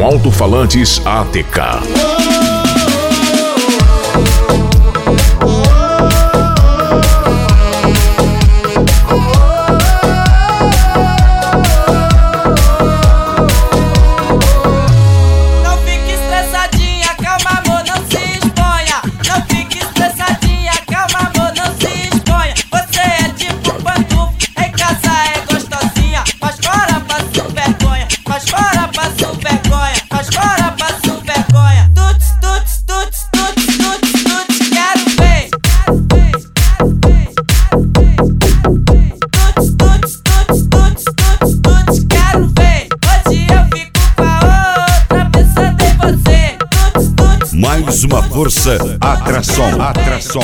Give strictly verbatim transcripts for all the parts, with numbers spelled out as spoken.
com alto-falantes A T K. Mais uma força, atração, atração.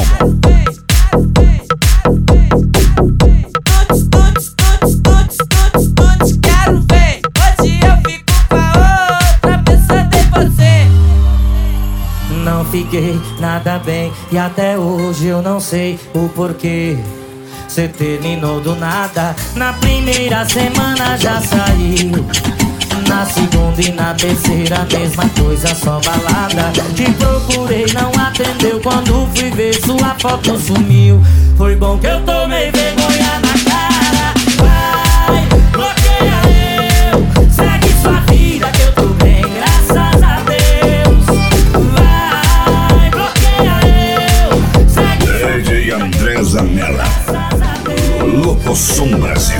Quero ver, hoje eu fico com a outra pensando em você. Não fiquei nada bem e até hoje eu não sei o porquê. Cê terminou do nada, na primeira semana já saiu. Na segunda e na terceira, mesma coisa, só balada. Te procurei, não atendeu. Quando fui ver, sua foto sumiu. Foi bom que eu tomei vergonha na cara. Vai, bloqueia eu. Segue sua vida que eu tô bem, graças a Deus. Vai, bloqueia eu. Segue sua vida. D J André Zanella, Locosom Brasil.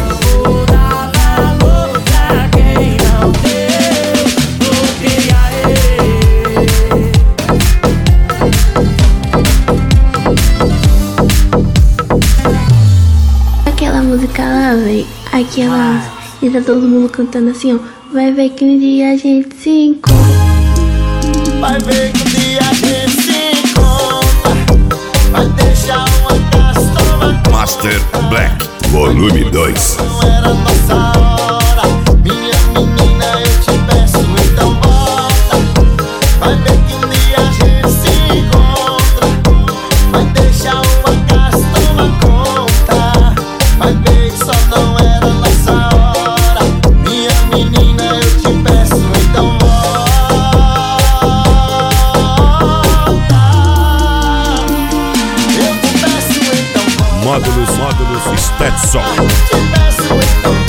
Aquela música lá, véi, aquela e tá todo mundo cantando assim, ó. Vai ver que um dia a gente se encontra. Vai ver que um dia a gente se encontra. Vai deixar uma castora. Master Black, volume dois. Não era nossa hora. Minha menina, eu te peço, então bota. Vai ver que um dia a gente se encontra. Vai deixar uma casa tomar conta. Vai ver que só não era nossa hora. Minha menina, eu te peço, então volta. Eu te peço, então volta. Módulos, módulos, Stetson. Eu te peço, então volta.